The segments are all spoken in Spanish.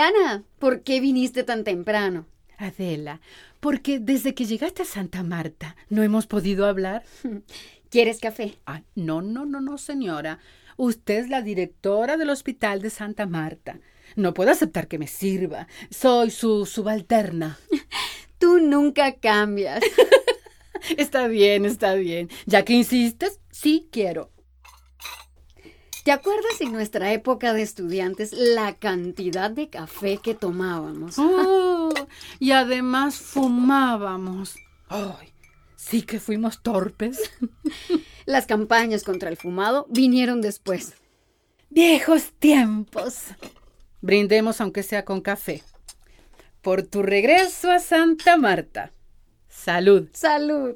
Liliana, ¿por qué viniste tan temprano? Adela, porque desde que llegaste a Santa Marta no hemos podido hablar. ¿Quieres café? Ay, no, señora. Usted es la directora del Hospital de Santa Marta. No puedo aceptar que me sirva. Soy su subalterna. Tú nunca cambias. Está bien. Ya que insistes, sí quiero. ¿Te acuerdas en nuestra época de estudiantes la cantidad de café que tomábamos? Oh, y además fumábamos. Ay, sí que fuimos torpes. Las campañas contra el fumado vinieron después. Viejos tiempos. Brindemos aunque sea con café. Por tu regreso a Santa Marta. Salud. ¡Salud!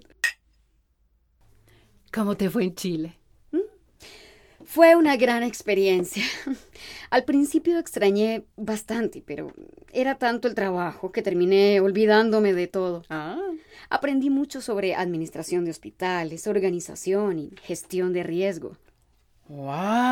¿Cómo te fue en Chile? Fue una gran experiencia. Al principio extrañé bastante, pero era tanto el trabajo que terminé olvidándome de todo. Aprendí mucho sobre administración de hospitales, organización y gestión de riesgo. ¡Wow!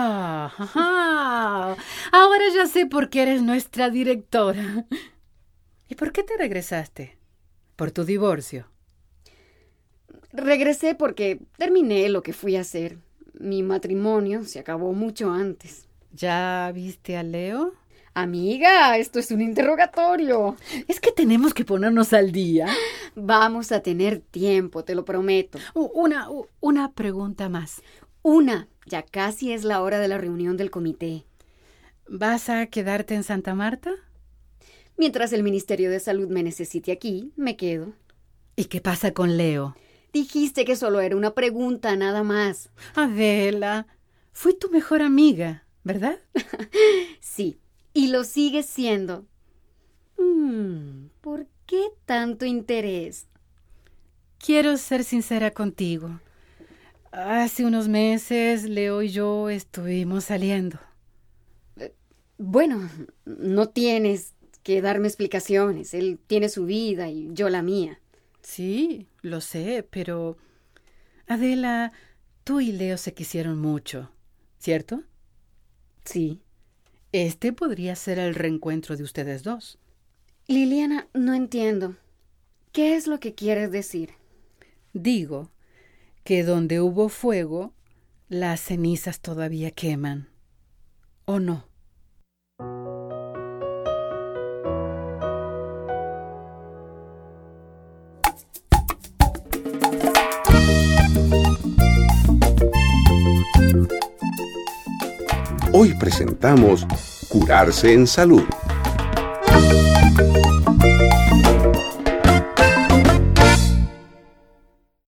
Ahora ya sé por qué eres nuestra directora. ¿Y por qué te regresaste? ¿Por tu divorcio? Regresé porque terminé lo que fui a hacer. Mi matrimonio se acabó mucho antes. ¿Ya viste a Leo? Amiga, esto es un interrogatorio. Es que tenemos que ponernos al día. Vamos a tener tiempo, te lo prometo. Una pregunta más. Ya casi es la hora de la reunión del comité. ¿Vas a quedarte en Santa Marta? Mientras el Ministerio de Salud me necesite aquí, me quedo. ¿Y qué pasa con Leo? Dijiste que solo era una pregunta, nada más. Adela, fui tu mejor amiga, ¿verdad? Sí, y lo sigues siendo. ¿Por qué tanto interés? Quiero ser sincera contigo. Hace unos meses, Leo y yo estuvimos saliendo. Bueno, no tienes que darme explicaciones. Él tiene su vida y yo la mía. Sí, lo sé, pero... Adela, tú y Leo se quisieron mucho, ¿cierto? Sí. Este podría ser el reencuentro de ustedes dos. Liliana, no entiendo. ¿Qué es lo que quieres decir? Digo que donde hubo fuego, las cenizas todavía queman. ¿O no? Hoy presentamos Curarse en Salud.